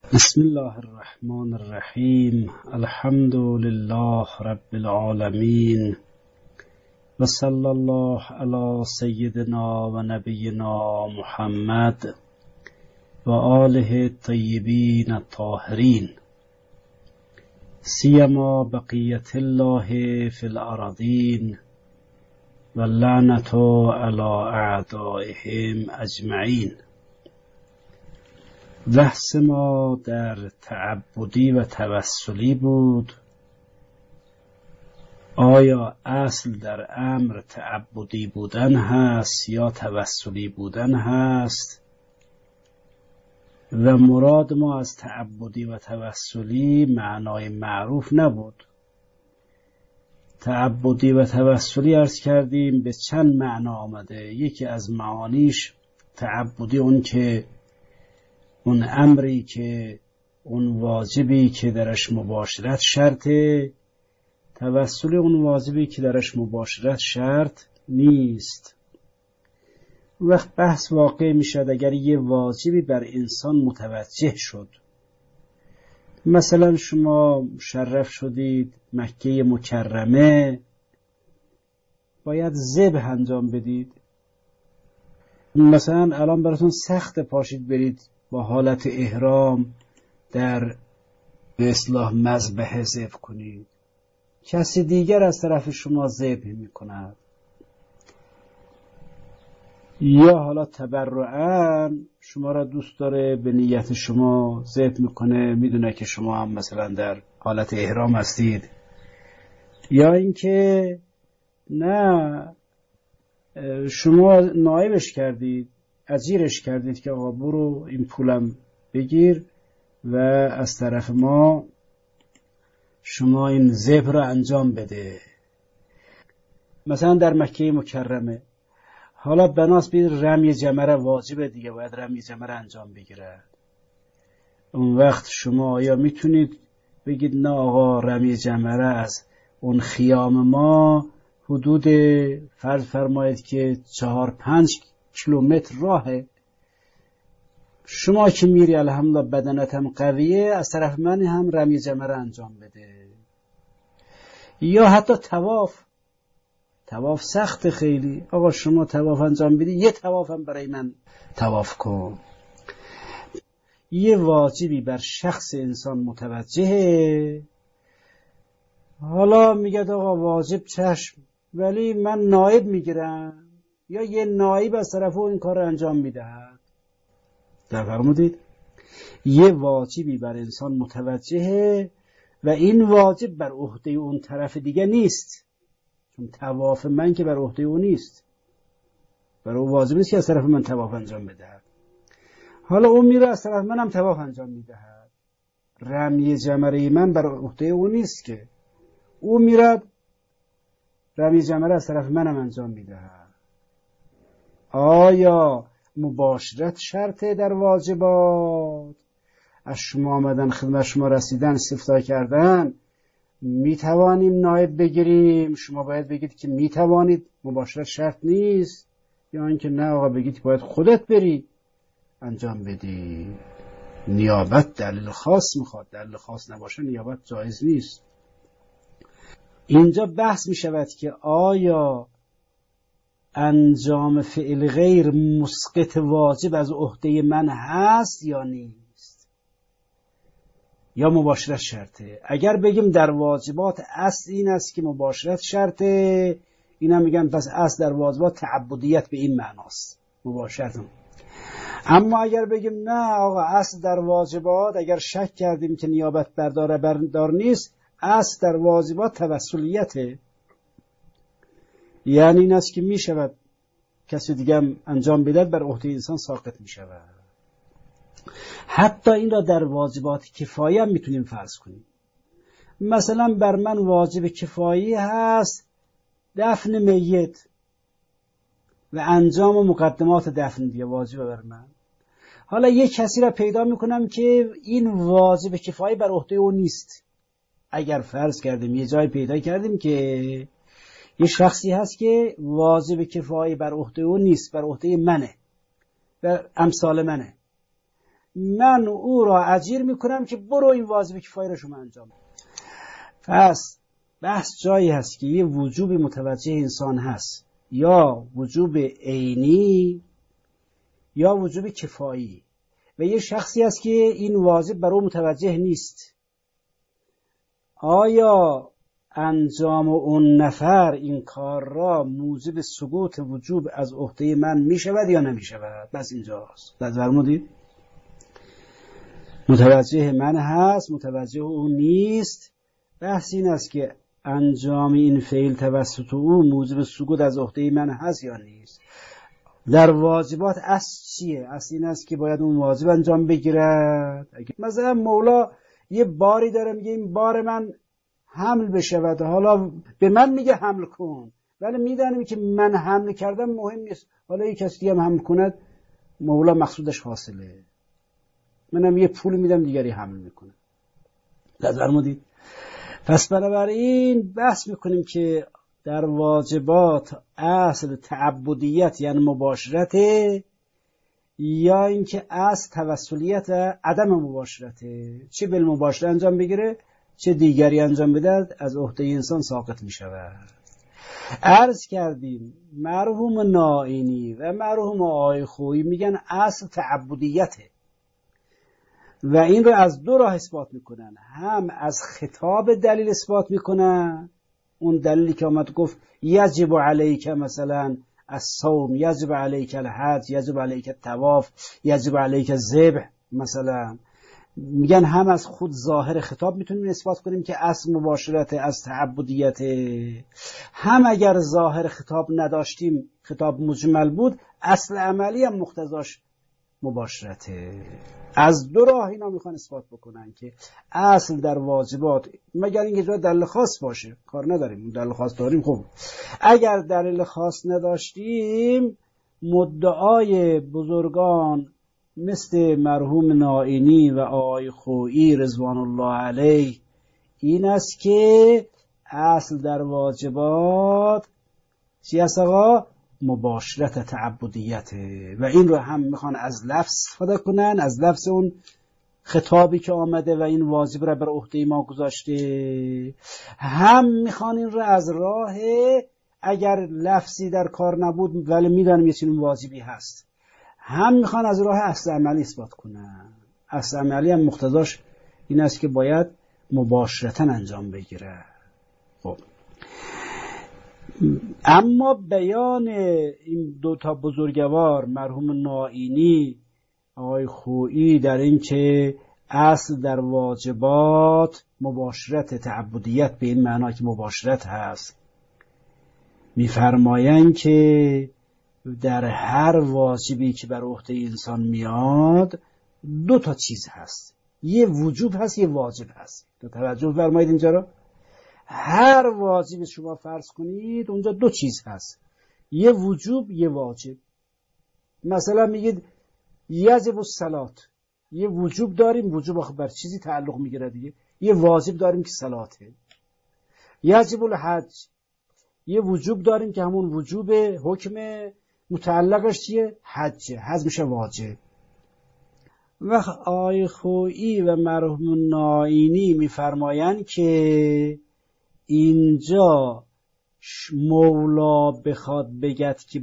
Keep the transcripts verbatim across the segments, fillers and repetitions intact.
بسم الله الرحمن الرحیم. الحمد لله رب العالمین و صلی الله علی سیدنا و نبینا محمد و آله الطیبین الطاهرین سیما بقیت الله فی الارضین و لعنت علی اعدائهم اجمعین. بحث ما در تعبدی و توسلی بود. آیا اصل در امر تعبدی بودن هست یا توسلی بودن هست؟ و مراد ما از تعبدی و توسلی معنای معروف نبود. تعبدی و توسلی عرض کردیم به چند معنا آمده. یکی از معانیش تعبدی اون که اون امری که اون واجبی که درش مباشرت شرطه، توسلی اون واجبی که درش مباشرت شرط نیست. وقت بحث واقع می شد اگر یه واجبی بر انسان متوجه شد. مثلا شما مشرف شدید مکه مکرمه، باید ذبح انجام بدید. مثلا الان براتون سخت پاشید برید با حالت احرام در به اصطلاح مذبح ذبح کنید، کسی دیگر از طرف شما ذبح می کند. یا حالا تبرعاً شما را دوست داره به نیت شما ذبح میکنه، میدونه که شما هم مثلا در حالت احرام هستید. یا اینکه نه، شما نایبش کردید، اجیرش کردید که آقا برو این پولم بگیر و از طرف ما شما این ذبح را انجام بده. مثلا در مکه مکرمه حالا بناس بید رمی جمره واجبه دیگه، باید رمی جمره انجام بگیره. اون وقت شما آیا میتونید بگید نه آقا رمی جمره از اون خیام ما حدود فرض فرمایید که چهار پنج کیلومتر راهه، شما که میری الحمدلله بدنت هم قویه، از طرف من هم رمی جمره انجام بده. یا حتی طواف، طواف سخت خیلی، آقا شما طواف انجام بدی، یه طواف هم برای من طواف کن. یه واجبی بر شخص انسان متوجهه، حالا میگه آقا واجب چشم، ولی من نایب میگیرم، یا یه نایب از طرف او این کار رو انجام میدهد. در فرمودید یه واجبی بر انسان متوجهه و این واجب بر عهده اون طرف دیگه نیست، چون طواف من که بر عهده اون نیست، بر او واجب نیست که از طرف من طواف انجام بدهد. حالا اون میره از طرف منم طواف انجام میدهد، رمی جمره من بر عهده اون نیست که، او میره رمی جمره از طرف منم انجام میدهد. آیا مباشرت شرطه در واجبات؟ از شما آمدن خدمت شما رسیدن استفتاء کردن میتوانیم نایب بگیریم، شما باید بگید که میتوانید، مباشرت شرط نیست. یا اینکه نه آقا بگید باید خودت بری انجام بدی. نیابت دلیل خاص میخواد، دلیل خاص نباشه نیابت جایز نیست. اینجا بحث میشود که آیا انجام فعل غیر مسقط واجب از عهده من هست یا نیست، یا مباشرت شرطه. اگر بگیم در واجبات اصل این است که مباشرت شرطه، اینا میگن پس اصل در واجبات تعبدیت به این معناست، مباشرت. اما اگر بگیم نه آقا اصل در واجبات، اگر شک کردیم که نیابت بردار بردار نیست، اصل در واجبات توسلیته، یعنی این است که می شود کسی دیگه هم انجام بدهد، بر عهده انسان ساقط می شود. حتی این را در واجبات کفایی هم میتونیم فرض کنیم. مثلا بر من واجب کفایی هست دفن میت و انجام و مقدمات دفن دیگه واجب بر من. حالا یک کسی را پیدا میکنم که این واجب کفایی بر عهده او نیست. اگر فرض کردیم یه جای پیدا کردیم که یه شخصی هست که واجب کفایی بر عهده او نیست، بر عهده منه و امثال منه، من او را اجیر میکنم که برو این واجب کفایه را شما انجام بده. پس بحث جایی هست که یه وجوب متوجه انسان هست، یا وجوب عینی یا وجوب کفایی، و یه شخصی هست که این واجب برای متوجه نیست. آیا انجام اون نفر این کار را موجب سقوط وجوب از عهده من می شود یا نمی شود؟ بس اینجاست. فرمودید متوجه من هست، متوجه اون نیست. بحث این است که انجام این فعل توسط او موجب سقوط از عهده من هست یا نیست. در واجبات اصل چیه؟ اصل این است که باید اون واجب انجام بگیرد. مثلا مولا یه باری داره، میگه این بار من حمل بشود، حالا به من میگه حمل کن، ولی میدانیم که من حمل کردم مهم نیست، حالا یک کسی دیگه هم حمل کند مولا مقصودش حاصله، منم یه پول میدم دیگری حمل میکنه. نظر مدید. پس بنابراین بحث میکنیم که در واجبات اصل تعبدیت یعنی مباشرت، یا اینکه اصل توسلیت عدم مباشرته، چه بالمباشره انجام بگیره چه دیگری انجام بده از عهده انسان ساقط می شود. عرض کردیم مرحوم نائینی و مرحوم آقای خویی میگن اصل تعبدیته و این رو از دو راه اثبات میکنن. هم از خطاب دلیل اثبات میکنن، اون دلیلی که آمد گفت یجب علیک مثلا الصوم، یجب علیک الحج، یجب علیک الطواف، یجب علیک الذبح مثلا، میگن هم از خود ظاهر خطاب میتونیم اثبات کنیم که اصل مباشرت از تعبدیت، هم اگر ظاهر خطاب نداشتیم خطاب مجمل بود اصل عملی هم مقتضاش مباشرته. از دو راه اینا میخوان اثبات بکنن که اصل در واجبات، مگر اینکه جای دلیل خاص باشه کار نداریم، دلیل خاص داریم خب، اگر دلیل خاص نداشتیم مدعای بزرگان مثل مرحوم نائینی و آقای خویی رضوان الله علیه این است که اصل در واجبات چی است آقا؟ مباشرت تعبدیت، و این رو هم میخوان از لفظ استفاده کنن، از لفظ اون خطابی که آمده و این واجب را بر عهده ما گذاشته، هم میخوان این رو از راه اگر لفظی در کار نبود ولی میدانیم یه چنین واجبی هست، هم میخوان از راه اصل عملی اثبات کنن. اصل عملی هم مقتضاش این است که باید مباشرتا انجام بگیره. خب اما بیان این دو تا بزرگوار مرحوم نائینی آقای خویی در این که اصل در واجبات مباشرت تعبدیت به این معنا که مباشرت هست، میفرمایند که در هر واجبی که بر عهده انسان میاد دو تا چیز هست، یه وجوب هست یه واجب هست. تو توجه فرمایید اینجا رو، هر واجبی شما فرض کنید اونجا دو چیز هست، یه وجوب یه واجب. مثلا میگید یجب الصلاة، یه وجوب داریم، وجوب آخه بر چیزی تعلق میگیره دیگه، یه واجب داریم که صلاته. یجب الحج، یه وجوب داریم که همون وجوب حکم متعلقش چیه؟ حج، حج میشه واجب. و آقای خویی و مرحوم نائینی میفرمایند که اینجا مولا بخواد بگد که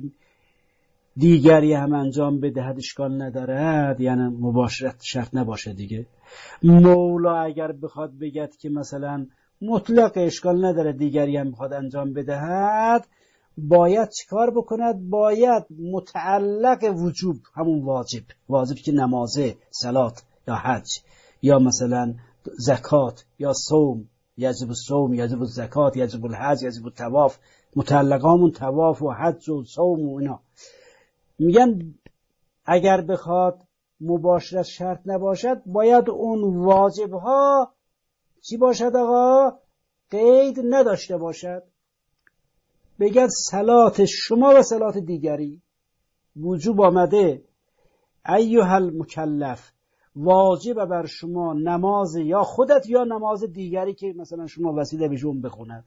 دیگری هم انجام بدهد اشکال ندارد، یعنی مباشرت شرط نباشه دیگه. مولا اگر بخواد بگد که مثلا مطلق اشکال نداره دیگری هم بخواد انجام بدهد، باید چیکار بکند؟ باید متعلق وجوب، همون واجب، واجب که نمازه، صلات یا حج یا مثلا زکات یا صوم، یجب الصوم، یجب الزکات، یجب الحج، یجب الطواف، متعلقامون طواف و حج و صوم و اینا، میگن اگر بخواد مباشرت شرط نباشد باید اون واجب ها چی باشد آقا؟ قید نداشته باشد. بگد صلات شما و صلات دیگری وجوب آمده، ایها المکلف واجب بر شما نماز یا خودت یا نماز دیگری که مثلا شما وسیله بهشون بخوند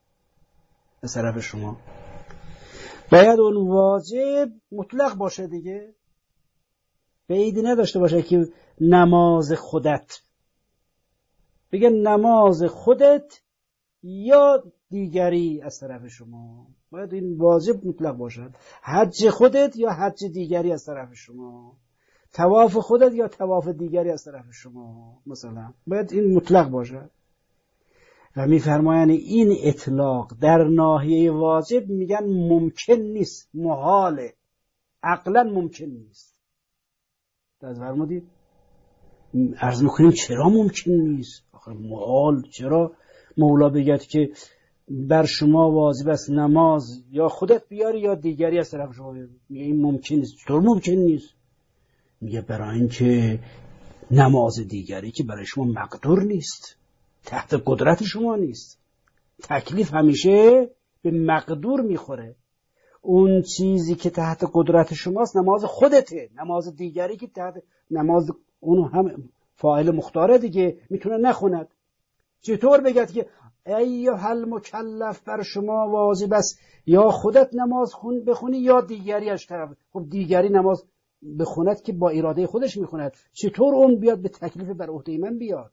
از طرف شما، باید اون واجب مطلق باشه دیگه، قیدی نداشته باشه که نماز خودت، بگه نماز خودت یا دیگری از طرف شما. باید این واجب مطلق باشد. حج خودت یا حج دیگری از طرف شما، طواف خودت یا طواف دیگری از طرف شما، مثلا باید این مطلق باشد. و میفرمایند این اطلاق در ناحیه واجب میگن ممکن نیست، محاله، عقلا ممکن نیست. از فرمودید عرض میکنیم چرا ممکن نیست؟ آخه محال. چرا مولا بگد که بر شما واجب است نماز یا خودت بیاری یا دیگری از طرف شما بیاری؟ میگه این ممکن نیست. چطور ممکن نیست؟ میگه برای اینکه نماز دیگری که برای شما مقدور نیست، تحت قدرت شما نیست. تکلیف همیشه به مقدور میخوره. اون چیزی که تحت قدرت شماست نماز خودته، نماز دیگری که تحت نماز اون هم فاعل مختاره دیگه میتونه نخوند. چطور بگد که ایها المکلف بر شما واجب است یا خودت نماز خون بخونی یا دیگری از طرف؟ خب دیگری نماز بخوند که با اراده خودش میخوند، چطور اون بیاد به تکلیف بر عهده من بیاد؟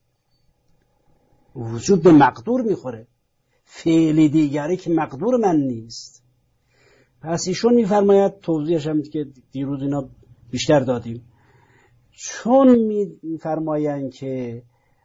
وجود به مقدور میخوره، فعل دیگری که مقدور من نیست. پس ایشون میفرماید، توضیحش هم که دیروز اینا بیشتر دادیم، چون میفرمایند که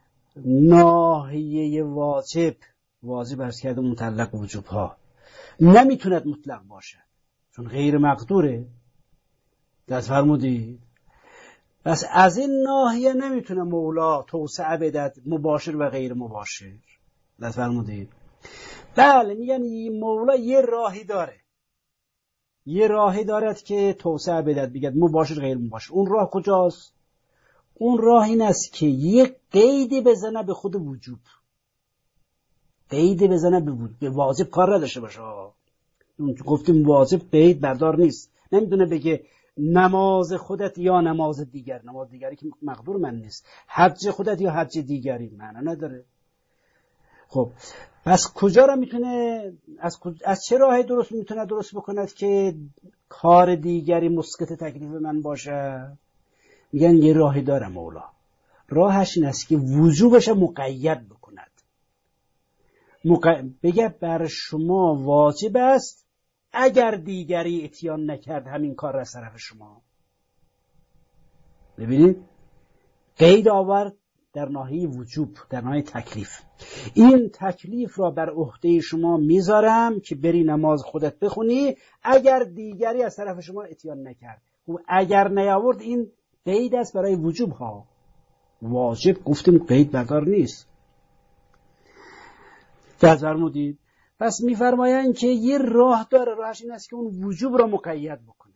ناحیه واجب، واجب عرض کرده متعلق وجوب ها، نمیتوند مطلق باشد چون غیر مقدوره. دست فرمودید. پس از این ناحیه نمیتونه مولا توسعه بدهد مباشر و غیر مباشر. دست فرمودید. بله میگن مولا یه راهی داره، یه راهی دارد که توسعه بدهد بگد مباشر غیر مباشر. اون راه کجاست؟ اون راه این است که یک قیدی بزنه به خود وجوب، قیدی بزنه به وجوب، به واجب کار نداشته باشه. اون گفتیم واجب قید بردار نیست، نمیدونه بگه نماز خودت یا نماز دیگر، نماز دیگری که مقدور من نیست، حج خودت یا حج دیگری، معنی نداره. خب پس کجا را میتونه، از, از چه راهی درست میتونه درست بکند که کار دیگری مسقط تکلیف من باشه؟ میگن یه راهی داره مولا، راهش این است که وجوبش مقید بکند. مق... بگه بر شما واجب است اگر دیگری اتیان نکرد همین کار را از طرف شما. ببینید قید آورد در ناحیه وجوب، در ناحیه تکلیف. این تکلیف را بر عهده شما میذارم که بری نماز خودت بخونی اگر دیگری از طرف شما اتیان نکرد. و اگر نیاورد این قید است برای وجوب ها. واجب گفتیم قید بردار نیست. دست فرمودید. پس میفرمایند که یه راه داره، راهش این است که اون وجوب را مقید بکند.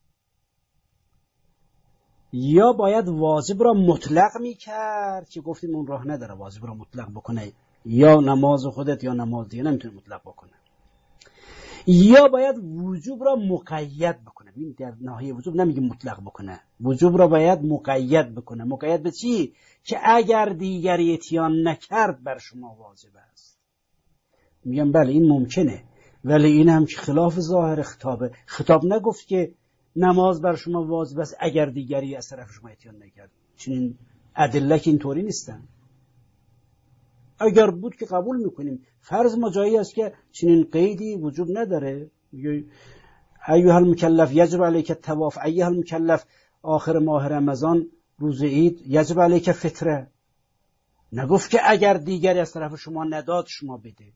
یا باید واجب را مطلق میکرد که گفتیم اون راه نداره واجب را مطلق بکنه، یا نماز خودت یا نماز دیگه نمیتونه مطلق بکنه. یا باید وجوب را مقید بکنه. ببین در ناحیه وجوب نمیگه مطلق بکنه، وجوب را باید مقید بکنه. مقید به چی؟ که اگر دیگری اتیان نکرد بر شما واجب است. میگم بله این ممکنه، ولی این هم که خلاف ظاهر خطابه. خطاب نگفت که نماز بر شما واجب است اگر دیگری از طرف شما اتیان نکرد. چنین ادله که اینطوری نیستن. اگر بود که قبول میکنیم. فرض ما جایی است که چنین قیدی وجوب نداره. ایها المکلف یجب علیک الطواف، ایها المکلف آخر ماه رمضان روز عید یجب علیک فطره. نگفت که اگر دیگری از طرف شما نداد شما بده.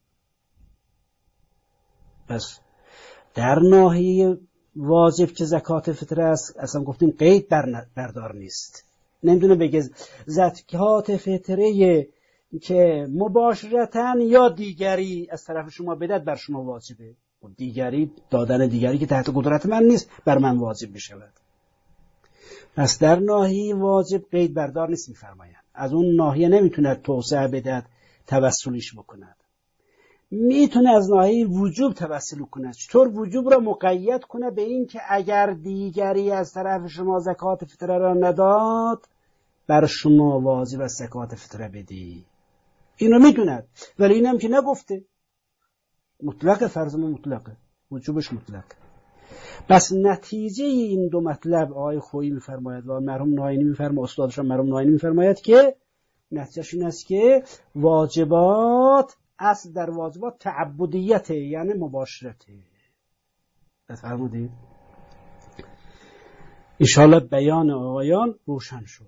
پس در ناحیه واجب که زکات فطره است اصلا گفتیم قید بردار نیست. نمیدونه بگه زکات فطره که مباشرتاً یا دیگری از طرف شما بدهد بر شما واجبه. دیگری دادن دیگری که تحت قدرت من نیست بر من واجب بشود. پس در ناحیه واجب قید بردار نیست میفرمایند. از اون ناحیه نمیتونه توسعه بدهد توسلیش بکند. میتونه از ناحیه وجوب توسل کنه. چطور وجوب را مقید کنه به این که اگر دیگری از طرف شما زکات فطره را نداد بر شما واجب است زکات فطره بدی. اینو میدوند، ولی اینم که نگفته. مطلق فرض ما مطلقه، وجوبش مطلق. بس نتیجه این دو مطلب آقای خویی میفرماید و مرحوم ناینی میفرماید، استادشان مرحوم ناینی میفرماید که نتیجهش این است که واجبات اصل در واجبات تعبدیت، یعنی مباشرته. بفرمودید انشاءالله بیان آقایان روشن شد.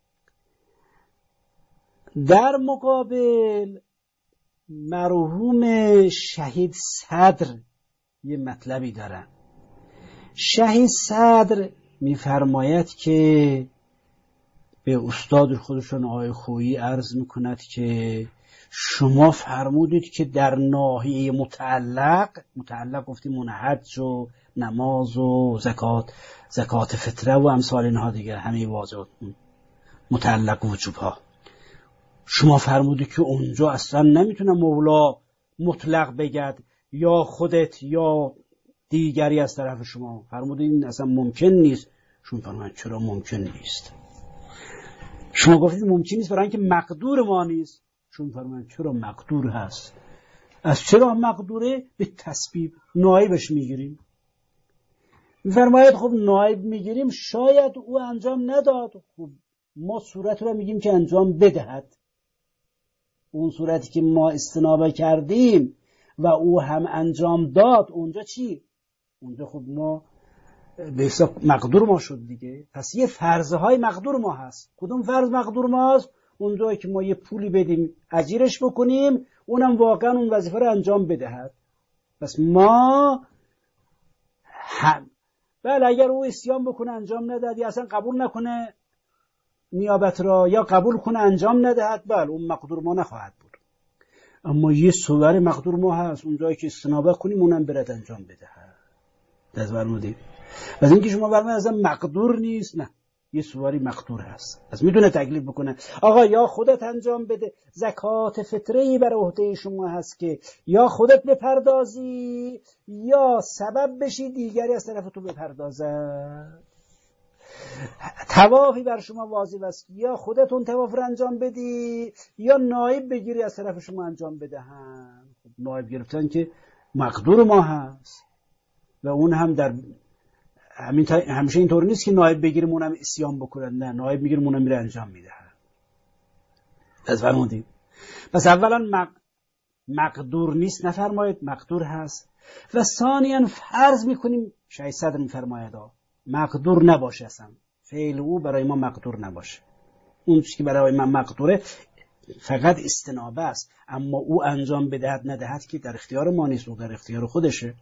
در مقابل مرحوم شهید صدر یه مطلبی دارن. شهید صدر میفرماید که به استاد خودشون آقای خویی عرض میکند که شما فرمودید که در ناحیه متعلق متعلق گفتیم اون حج و نماز و زکات زکات فطره و امثال اینها دیگه، همه واجبات متعلق وجوب ها، شما فرمودید که اونجا اصلا نمیتونه مولا مطلق بگد یا خودت یا دیگری از طرف شما، فرمودید این اصلا ممکن نیست. شما فرمودید چرا ممکن نیست؟ شما گفتید ممکن نیست برای اینکه مقدور ما نیست. شما فرمودید چرا مقدور هست؟ از چرا مقدوره؟ به تسبیب نایبش میگیریم. میفرماید خب نایب میگیریم، شاید او انجام نداد، خب ما صورت رو میگیم که انجام بدهد. اون صورتی که ما استنابه کردیم و او هم انجام داد، اونجا چی؟ اونجا خب ما به حساب مقدور ما شد دیگه. پس یه فرضهای مقدور ما هست. کدوم فرض مقدور ما هست؟ اونجایی که ما یه پولی بدیم اجیرش بکنیم، اونم واقعا اون وظیفه رو انجام بدهد. پس ما هم بله اگر او اسیان بکنه انجام ندهد یا اصلا قبول نکنه نیابت را یا قبول کنه انجام ندهد، بله اون مقدور ما نخواهد بود. اما یه صور مقدور ما هست، اونجایی که استنابه کنیم اونم برد انجام بدهد. دست برمودید از اینکه شما برمید اصلا مقدور نیست، نه یه صوری مقدور هست. از میتونه تکلیف بکنه آقا یا خودت انجام بده، زکات فطره‌ای بر عهده شما هست که یا خودت بپردازی یا سبب بشی دیگری از طرف تو بپردازد. طوافی بر شما واجب است یا خودتون طواف رو انجام بدی یا نایب بگیری از طرف شما انجام بدهن. نایب گرفتن که مقدور ما هست و اون هم در همین همیشه اینطور نیست که نایب بگیریم اونم اسیان بکنن، نه نایب میگیریم اونم میره انجام میده. پس فرمودید پس اولا مق... مقدور نیست نفرمایید، مقدور هست. و ثانیاً فرض میکنیم شاید صدر میفرماید مقدور نباشه، اصلا فعل او برای ما مقدور نباشه. اون چیزی که برای من مقدوره فقط استنابه است، اما او انجام بدهد ندهد که در اختیار ما نیست، او در اختیار خودشه.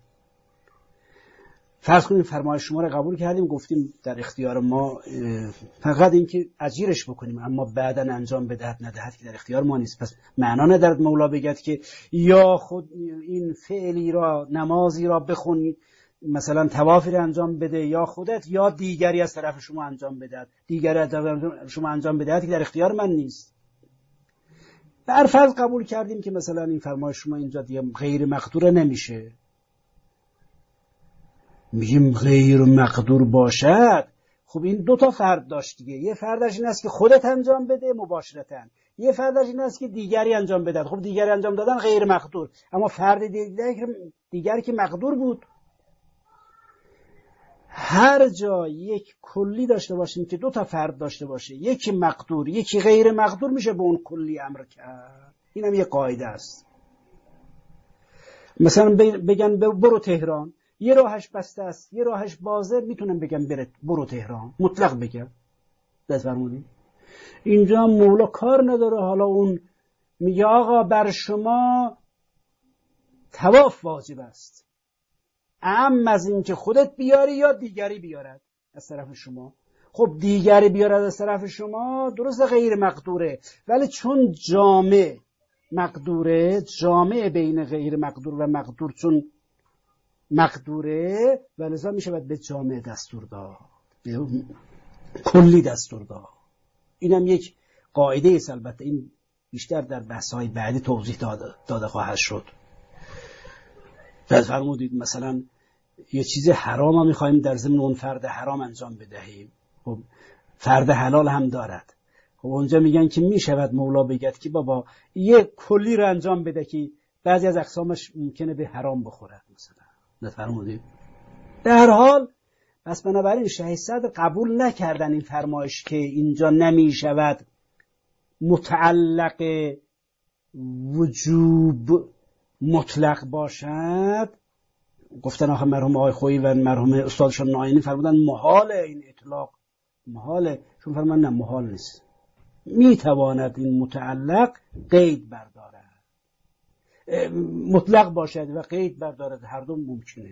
فرض کنیم فرمایش شما رو قبول کردیم، گفتیم در اختیار ما فقط این که اجیرش بکنیم، اما بعداً انجام بدهد ندهد که در اختیار ما نیست. پس معنا ندارد مولا بگد که یا خود این فعلی را نمازی را بخون مثلا طوافی را انجام بده یا خودت یا دیگری از طرف شما انجام بدهد، دیگری از طرف شما انجام بدهد که در اختیار من نیست. بر فرض قبول کردیم که مثلا این فرمایش شما اینجا دیگه غیر مقدور نمیشه، میگیم غیر مقدور باشد. خب این دو تا فرد داشت دیگه، یه فردش این است که خودت انجام بده مباشرتاً، یه فردش این است که دیگری انجام بده. خب دیگری انجام دادن غیر مقدور، اما فرد دیگری, دیگری که مقدور بود. هر جا یک کلی داشته باشیم که دو تا فرد داشته باشه، یکی مقدور یکی غیر مقدور، میشه به اون کلی امر کرد. اینم یه قاعده است. مثلا بگن برو تهران، یه راهش بسته است یه راهش بازه، میتونم بگم بره برو تهران، مطلق بگم. دست فرمودید اینجا مولا کار نداره، حالا اون میگه آقا بر شما طواف واجب است، اعم از این که خودت بیاری یا دیگری بیارد از طرف شما. خب دیگری بیارد از طرف شما درست غیر مقدوره، ولی چون جامع مقدوره، جامع بین غیر مقدور و مقدور چون مقدوره و لذا می شود به جامع دستور داد، به کلی دستور داد. اینم یک قاعده است. البته این بیشتر در بحث‌های بعدی توضیح داده, داده خواهد شد. فرمودید مثلا یه چیز حرام هم می‌خوایم در ضمن اون فرد حرام انجام بدهیم، خب فرد حلال هم دارد. خب اونجا میگن که میشود مولا بگد که بابا یه کلی رو انجام بده که بعضی از اقسامش ممکنه به حرام بخورد مثلا. نفرمودید در حال پس بنابراین شیخ صدر قبول نکردن این فرمایش که اینجا نمی شود متعلق وجوب مطلق باشد. گفتن آخه مرحوم آقای خویی و مرحوم استادشان ناینی فرمودن محال این اطلاق، محاله. چون فرمان نه محال نیست، میتواند این متعلق قید بردارد، مطلق باشد و قید بردارد، هر دو ممکنه.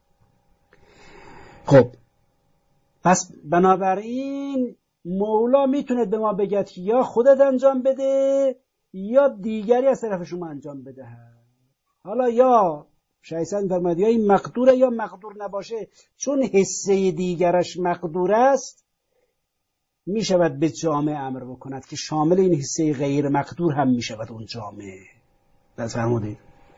خب پس بنابراین مولا میتونه به ما بگه که یا خودت انجام بده یا دیگری از طرف شما انجام بده. حالا یا شیخ صدر فرمود یا این مقدوره یا مقدور نباشه، چون حصه دیگرش مقدور است میشود به جامعه امر بکند که شامل این حصه غیر مقدور هم میشود اون جامعه. بس فرمودید.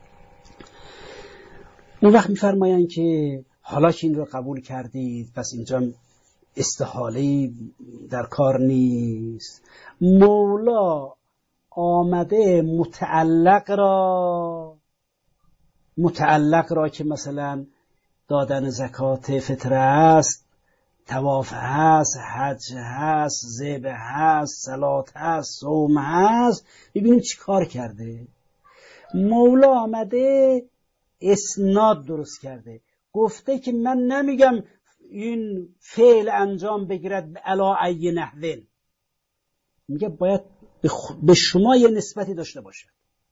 اون وقت میفرمایند که حالا که این رو قبول کردید پس اینجا استحاله‌ای در کار نیست. مولا آمده متعلق را متعلق را که مثلا دادن زکات فطره است، طواف هست، حج هست، ذبح هست، صلات هست، صوم هست، ببینیم چی کار کرده. مولا آمده اسناد درست کرده، گفته که من نمیگم این فعل انجام بگیرد علا ای نحوه، میگه باید به شما یه نسبتی داشته باشد،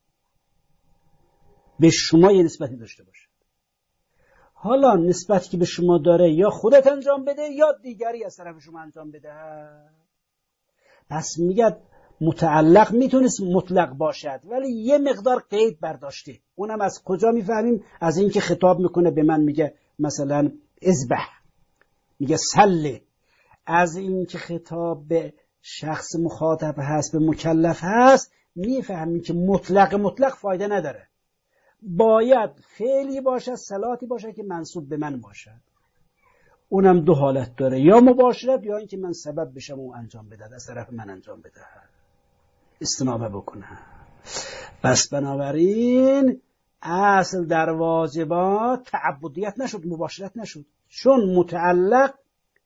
به شما یه نسبتی داشته باشد. حالا نسبتی که به شما داره یا خودت انجام بده یا دیگری از طرف شما انجام بده. پس میگه متعلق میتونست مطلق باشد ولی یه مقدار قید برداشته. اونم از کجا میفهمیم؟ از اینکه خطاب میکنه به من، میگه مثلا اذبح، میگه سله. از اینکه خطاب به شخص مخاطب هست، به مکلف هست، میفهمیم که مطلق مطلق فایده نداره، باید فعلی باشه، صلاتی باشه که منسوب به من باشد. اونم دو حالت داره، یا مباشرت یا اینکه من سبب بشم اون انجام بده، از طرف من انجام بده، استنابه بکنه. پس بنابراین اصل در واجبات تعبدیت نشد، مباشرت نشد، چون متعلق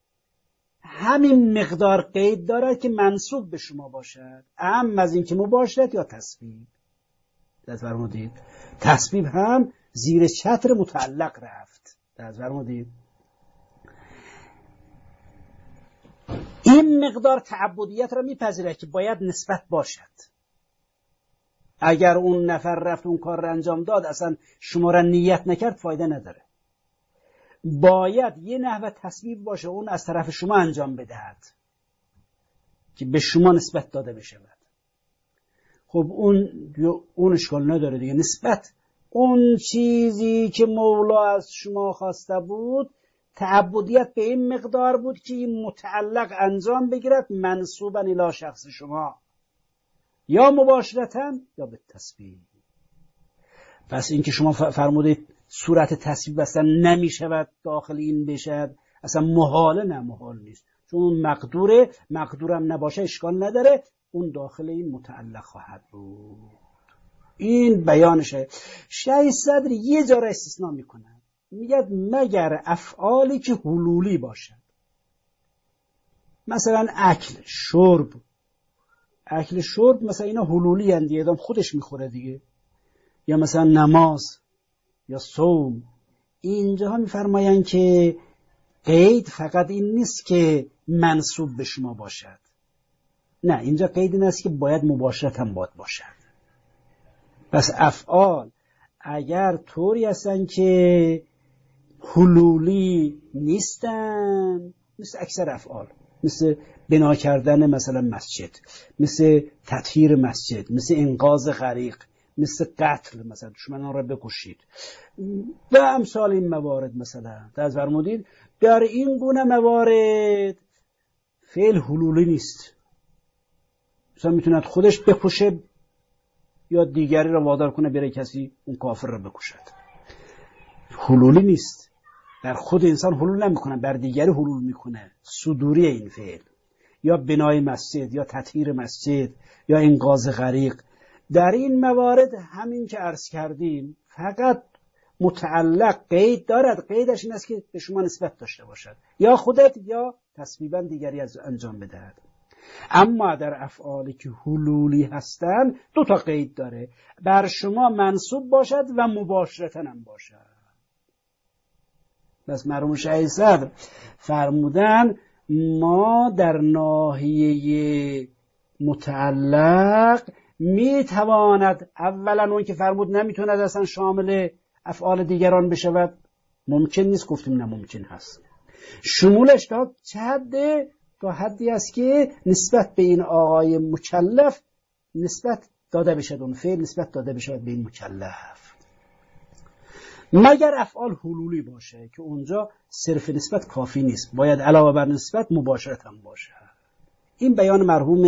همین مقدار قید دارد که منسوب به شما باشد، اهم از این که مباشرت یا تسبیب. دست فرمودید تسبیب هم زیر چتر متعلق رفت. دست فرمودید این مقدار تعبدیت را میپذیره که باید نسبت باشد. اگر اون نفر رفت اون کار را انجام داد اصلا شما را نیت نکرد فایده نداره، باید یه نحو تسبیب باشه، اون از طرف شما انجام بدهد که به شما نسبت داده بشود. خب اون اون اشکال نداره دیگه، نسبت اون چیزی که مولا از شما خواسته بود تعبدیت به این مقدار بود که این متعلق انجام بگیرد منصوبا الی شخص شما، یا مباشرتا یا به تسبیب. پس این که شما فرمودید صورت تسبیب اصلا نمی شود داخل این بشد، اصلا محاله، نه محال نیست، چون مقدوره، مقدورم نباشه اشکال نداره، اون داخل این متعلق خواهد بود. این بیانشه. شیخ صدر یه جا را استثناء میکنه، میگه مگر افعالی که حلولی باشد، مثلا اکل، شرب. اکل شرب مثلا اینا حلولی هستند دیگه، آدم خودش میخوره دیگه، یا مثلا نماز یا صوم. اینجاها میفرمایند که قید فقط این نیست که منسوب به شما باشد، نه، اینجا قید این است که باید مباشرت هم باید باشد. پس افعال اگر طوری هستن که حلولی نیستن، مثل اکثر افعال، مثل بنا کردن مثلا مسجد، مثل تطهیر مسجد، مثل انقاذ غریق، مثل قتل، مثلا دشمنان را بکشید و امثال این موارد، مثلا در فرمودید در این گونه موارد فعل حلولی نیست، مثلا میتوند خودش بکشه یا دیگری را وادار کنه بره کسی اون کافر را بکشد، حلولی نیست. در خود انسان حلول نمیکنه، بر دیگری حلول میکنه، صدوری این فعل، یا بنای مسجد یا تطهیر مسجد یا انقاذ غریق. در این موارد همین که عرض کردیم فقط متعلق قید دارد، قیدش این است که به شما نسبت داشته باشد، یا خودت یا تصویبا دیگری از انجام بدهد. اما در افعالی که حلولی هستند دو تا قید داره، بر شما منصوب باشد و مباشرتاً هم باشد. بس مرحوم شیخ صدر فرمودن ما در ناحیه متعلق میتواند، اولا اون که فرمود نمیتواند اصلا شامل افعال دیگران بشود، ممکن نیست، گفتیم نه ممکن هست. شمولش تا چه حده؟ تا حدی است که نسبت به این آقای مکلف نسبت داده بشد، اون فعل نسبت داده بشد به این مکلف، مگر افعال حلولی باشه که اونجا صرف نسبت کافی نیست، باید علاوه بر نسبت مباشرت هم باشه. این بیان مرحوم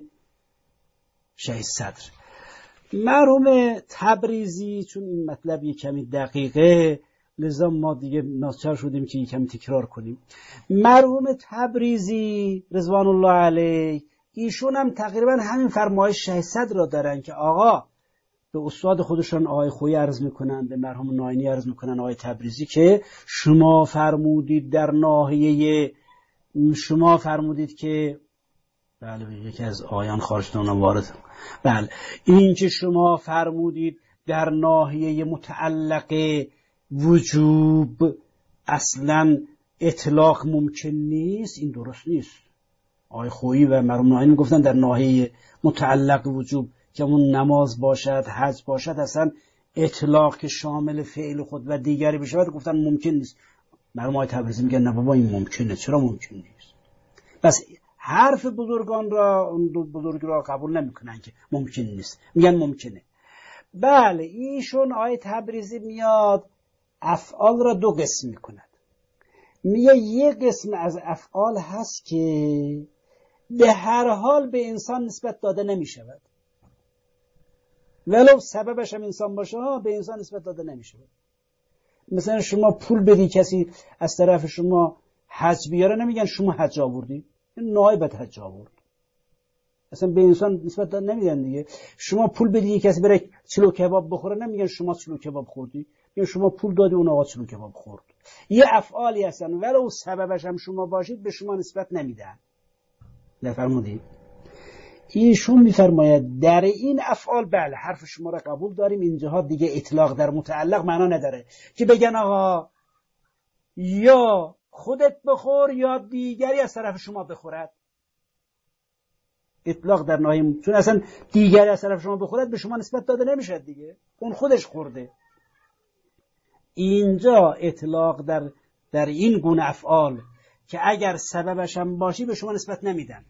شیخ صدر. مرحوم تبریزی، چون این مطلب یک کمی دقیقه لذا ما دیگه ناچار شدیم که یک کمی تکرار کنیم. مرحوم تبریزی رضوان الله علیه ایشون هم تقریبا همین فرمایش شیخ صدر را دارن که آقا به استاد خودشان آقای خویی عرض میکنن، به مرحوم ناینی عرض میکنن آقای تبریزی که شما فرمودید در ناحیه، شما فرمودید که بله یکی از آیان خارج دونم وارد، بله این که شما فرمودید در ناحیه متعلق وجوب اصلا اطلاق ممکن نیست، این درست نیست. آقای خویی و مرحوم ناینی گفتن در ناحیه متعلق وجوب که اون نماز باشد، حج باشد، اصلا اطلاق که شامل فعل خود و دیگری بشود گفتن ممکن نیست. مرحوم آقای تبریزی میگن نه بابا این ممکنه. چرا ممکن نیست؟ پس حرف بزرگان را، اون دو بزرگ را قبول نمیکنن که ممکن نیست، میگن ممکنه. بله ایشون آقای تبریزی میاد افعال را دو قسم میکند. میگه یک قسم از افعال هست که به هر حال به انسان نسبت داده نمیشود، ولو سببش هم انسان باشه ها به انسان نسبت داده نمیشود. مثلا شما پول بدی کسی از طرف شما حج بیاره، نمیگن شما حج آوردی، نایبت حج آورد، اصلا به انسان نسبت داده نمیدن دیگه. شما پول بدی کسی بره چلو کباب بخوره، نمیگن شما چلو کباب خوردی، میگن شما پول دادی اون آقا چلو کباب خورد. یه افعالی هستن ولو سببش هم شما باشید به شما نسبت نمیدن. نفرمودید؟ ایشون میفرماید در این افعال بله حرف شما را قبول داریم، اینجاها دیگه اطلاق در متعلق معنا نداره که بگن آقا یا خودت بخور یا دیگری از طرف شما بخورد. اطلاق در ناحیه، چون اصلا دیگری از طرف شما بخورد به شما نسبت داده نمیشه دیگه، اون خودش خورده. اینجا اطلاق در در این گونه افعال که اگر سببش هم باشی به شما نسبت نمیدن،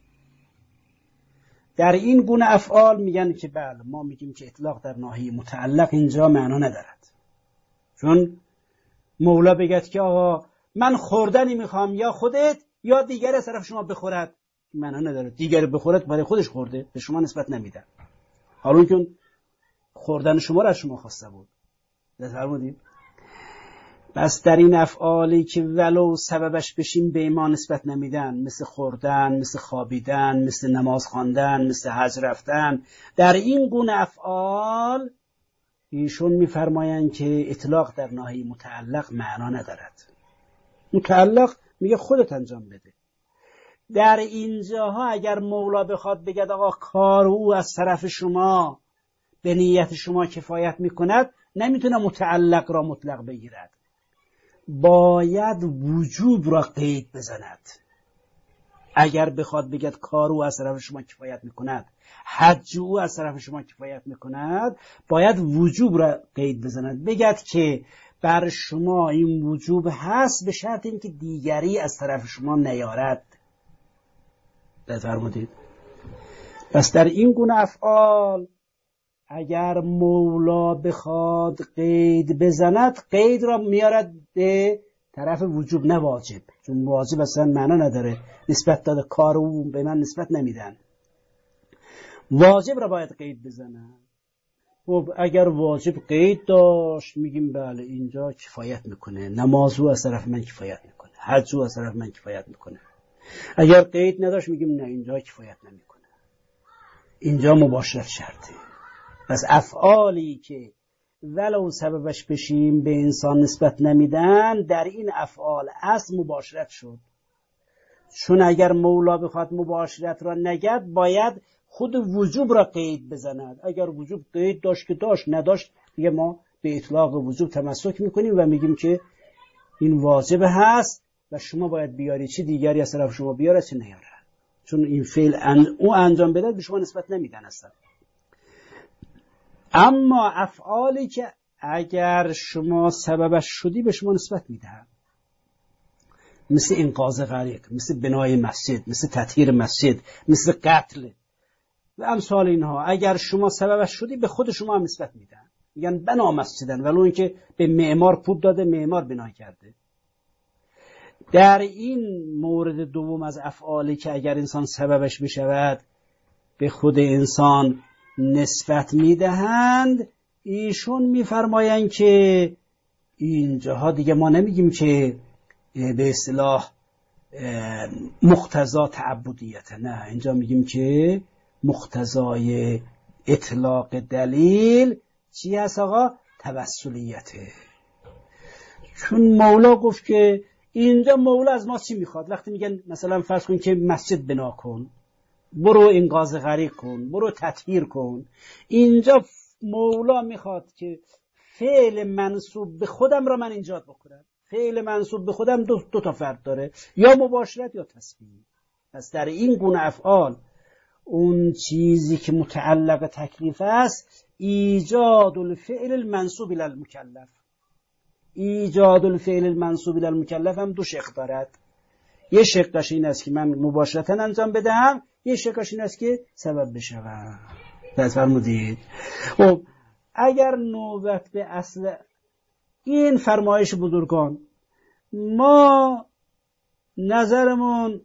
در این گونه افعال میگن که بله ما میگیم که اطلاق در ناحیه متعلق اینجا معنا ندارد. چون مولا بگد که آقا من خوردنی میخوام یا خودت یا دیگر از طرف شما بخورد، معنا نداره. دیگر بخورد برای خودش خورده، به شما نسبت نمیدن، حالا که خوردن شما را از شما خواسته بود. فرمودید؟ بس در این افعالی که ولو سببش بشیم به ما نسبت نمیدن، مثل خوردن، مثل خوابیدن، مثل نماز خواندن، مثل حج رفتن، در این گونه افعال ایشون میفرمایند که اطلاق در ناحیه متعلق معنا ندارد. متعلق میگه خودت انجام بده. در اینجاها اگر مولا بخواد بگه آقا کار او از طرف شما به نیت شما کفایت میکند، نمیتونه متعلق را مطلق بگیرد، باید وجوب را قید بزند. اگر بخواد بگه کار او از طرف شما کفایت میکند، حج او از طرف شما کفایت میکند، باید وجوب را قید بزند، بگد که بر شما این وجوب هست به شرط اینکه دیگری از طرف شما نیارد. بفرمایید. پس در این گونه افعال اگر مولا بخواد قید بزند، قید را میارد به طرف وجوب نه واجب، چون واجب اصلا معنا نداره، نسبت داده کار او به من نسبت نمیدن، واجب را باید قید بزنن. خب اگر واجب قید داشت میگیم بله اینجا کفایت میکنه، نماز او از طرف من کفایت میکنه، حج او از طرف من کفایت میکنه. اگر قید نداشت میگیم نه اینجا کفایت نمیکنه، اینجا مباشرت شرطه. پس افعالی که ولو سببش بشیم به انسان نسبت نمیدن، در این افعال اصل مباشرت شد. چون اگر مولا بخواد مباشرت را نگد، باید خود وجوب را قید بزند. اگر وجوب قید داشت که داشت، نداشت دیگه ما به اطلاق وجوب تمسک میکنیم و میگیم که این واجب هست و شما باید بیاری، چی دیگری از طرف شما بیاره چی نیاره، چون این فعل ان... او انجام بده به شما نسبت نمیدن اصلا. اما افعالی که اگر شما سببش شدی به شما نسبت میدن، مثل انقاذ غریق، مثل بنای مسجد، مثل تطهیر مسجد، مثل قتل و امثال اینها، اگر شما سببش شدی به خود شما هم نسبت میدن، میگن بنا مسجدن، ولو اینکه به معمار پول داده معمار بنا کرده. در این مورد دوم از افعالی که اگر انسان سببش بشود به خود انسان نسبت میدهند، ایشون میفرمایند که اینجاها دیگه ما نمیگیم که به اصطلاح مقتضا تعبدیت، نه، اینجا میگیم که مقتضای اطلاق دلیل چی هست آقا؟ توسلیته. چون مولا گفت که اینجا مولا از ما چی میخواد؟ وقتی میگن مثلا فرض کن که مسجد بنا کن، برو انقاذ غریق کن، برو تطهیر کن، اینجا مولا میخواد که فعل منصوب به خودم را من ایجاد بکنم. فعل منصوب به خودم دو, دو تا فرد داره، یا مباشرت یا تسبیح. پس در این گونه افعال اون چیزی که متعلق تکلیف است ایجاد الفعل المنصوب الی المکلف. ایجاد الفعل المنصوب الی المکلف هم دو شق دارد. یه شقش این است که من مباشرتا انجام بدهم، یه شقش این است که سبب بشوم. پس فرمودید خب اگر نوبت به اصل این فرمایش بزرگان، ما نظرمون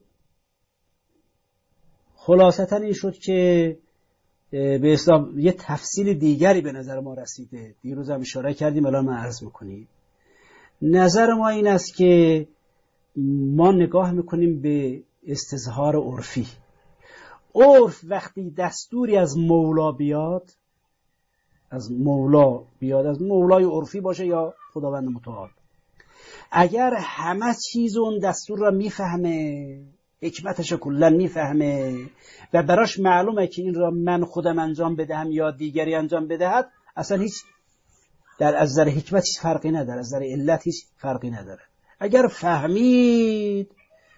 خلاصتا این شد که به اسلام یه تفصیل دیگری به نظر ما رسیده، دیروز هم اشاره کردیم، الان من عرض میکنیم. نظر ما این است که ما نگاه میکنیم به استظهار عرفی. عرف وقتی دستوری از مولا بیاد، از مولا بیاد، از مولای عرفی باشه یا خداوند متعال، اگر همه چیز اون دستور را میفهمه، حکمتش کلا میفهمه و براش معلومه که این را من خودم انجام بدهم یا دیگری انجام بدهد، اصلا هیچ در از نظر حکمت هیچ فرقی نداره، از نظر علت هیچ فرقی نداره. اگر فهمید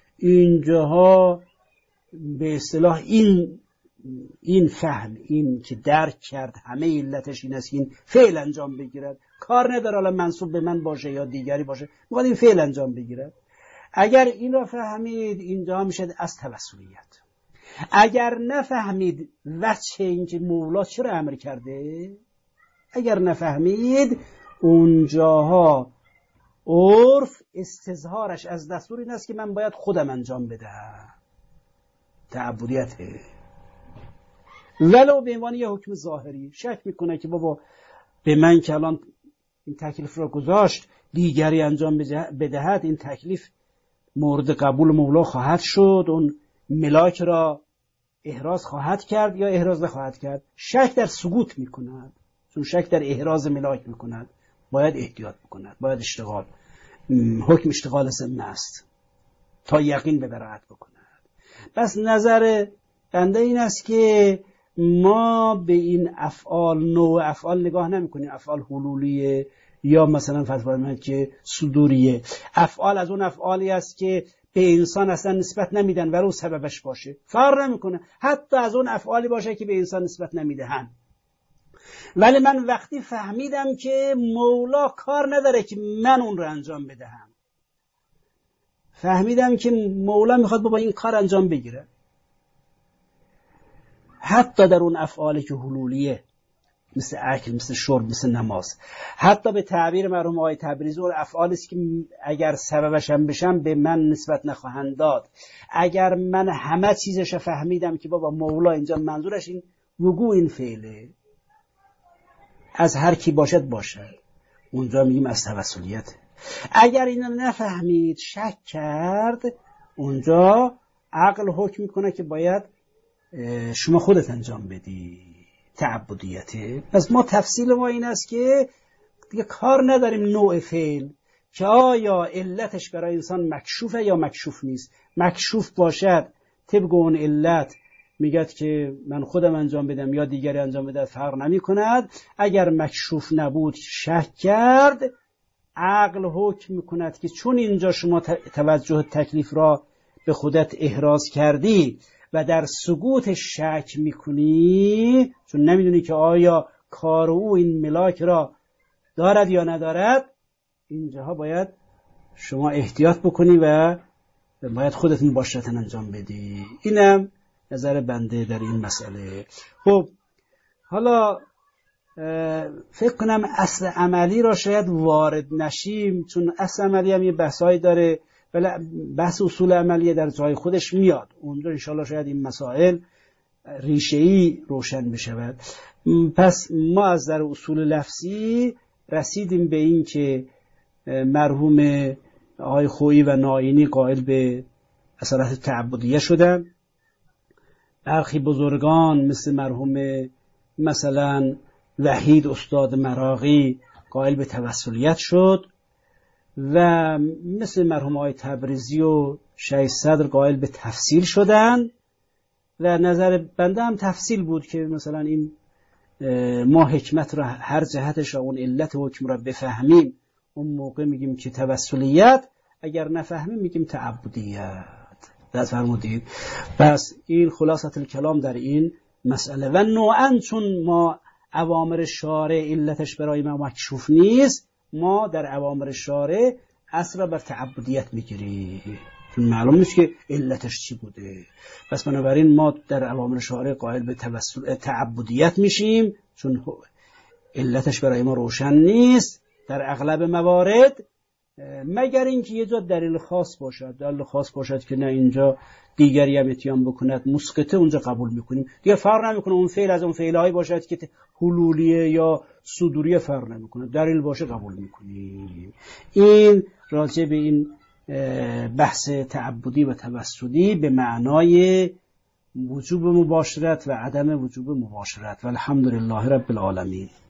اینجاها به اصطلاح این این فهم، این که درک کرد همه علتش این است که این فعل انجام بگیرد، کار نداره حالا منسوب به من باشه یا دیگری باشه، میخواد این فعل انجام بگیرد. اگر این را فهمید اینجا میشه از توسلیت. اگر نفهمید وجه اینکه مولا چرا امر کرده، اگر نفهمید اونجاها عرف استظهارش از دستور این است که من باید خودم انجام بدهم، تعبدیته. ولو به عنوان یه حکم ظاهری شک میکنه که بابا به من که الان این تکلیف را گذاشت دیگری انجام بدهد، این تکلیف مورد قبول مولا خواهد شد، اون ملاک را احراز خواهد کرد یا احراز نخواهد کرد. شک در سقوط میکند، چون شک در احراز ملاک میکند، باید احتیاط بکند، باید اشتغال، حکم اشتغال ضمن است تا یقین به براعت بکند. پس نظر بنده این است که ما به این افعال، نوع افعال نگاه نمی کنیم، افعال حلولیه یا مثلا فرض که صدوریه. افعال از اون افعالی است که به انسان اصلا نسبت نمیدن ولو سببش باشه، فرق نمیکنه. حتی از اون افعالی باشه که به انسان نسبت نمیدهن، ولی من وقتی فهمیدم که مولا کار نداره که من اون رو انجام بدهم، فهمیدم که مولا میخواد بابا این کار انجام بگیره، حتی در اون افعالی که حلولیه، مثل اکل، مثل شرب، مثل نماز، حتی به تعبیر مرحوم آقای تبریزی اون افعالی است که اگر سببش هم بشم به من نسبت نخواهند داد. اگر من همه چیزش فهمیدم که بابا مولا اینجا منظورش این وقوع این فعله، از هر کی باشد باشد، اونجا میگیم از توسلیت. اگر اینو نفهمید، شک کرد، اونجا عقل حکم میکنه که باید شما خودت انجام بدی، تعبدیته. پس ما تفصیل ما این است که دیگه کار نداریم نوع فعل که آیا علتش برای انسان مکشوفه یا مکشوف نیست. مکشوف باشد طبق اون علت میگد که من خودم انجام بدم یا دیگری انجام بده فرق نمی کند. اگر مکشوف نبود شک کرد، عقل حکم میکند که چون اینجا شما توجه تکلیف را به خودت احراز کردی و در سقوط شک میکنی، چون نمیدونی که آیا کار او این ملاک را دارد یا ندارد، اینجاها باید شما احتیاط بکنی و باید خودت مباشرتا انجام بدی. اینم نظر بنده در این مسئله. خب حالا فکر کنم اصل عملی را شاید وارد نشیم، چون اصل عملی هم یه بحثایی داره، ولی بحث اصول عملیه در جای خودش میاد اونجا. انشاءالله شاید این مسائل ریشه‌ای روشن بشود. پس ما از در اصول لفظی رسیدیم به این که مرحوم آقای خویی و ناینی قائل به اصالت تعبدیه شدن. برخی بزرگان مثل مرحوم مثلا وحید استاد مراغی قائل به توسلیت شد و مثل مرحوم آقای تبریزی و شیخ صدر قائل به تفصیل شدن و نظر بنده هم تفصیل بود که مثلا این ما حکمت را هر جهتش را اون علت حکم را بفهمیم اون موقع میگیم که توسلیت، اگر نفهمیم میگیم تعبدیت. دست فرمودید. پس این خلاصه الکلام در این مسئله. و نوعا چون ما اوامر شارع علتش برای ما مکشوف نیست، ما در اوامر شارع اصلا بر تعبدیت میگیریم، چون معلوم نیست که علتش چی بوده. پس بنابراین ما در اوامر شارع قائل به توسل تعبدیت میشیم، چون علتش برای ما روشن نیست در اغلب موارد، مگر اینکه یه جا دلیل خاص باشد. دلیل خاص باشد که نه اینجا دیگری هم اتیان بکند مسقطه، اونجا قبول میکنیم. دیگه فرق نمیکنه اون فعل از اون فعلهایی باشد که حلولیه یا صدوریه، فرق نمیکنه، دلیل باشه قبول میکنیم. این راجع به این بحث تعبدی و توسلی به معنای وجوب مباشرت و عدم وجوب مباشرت. و الحمدلله رب العالمین.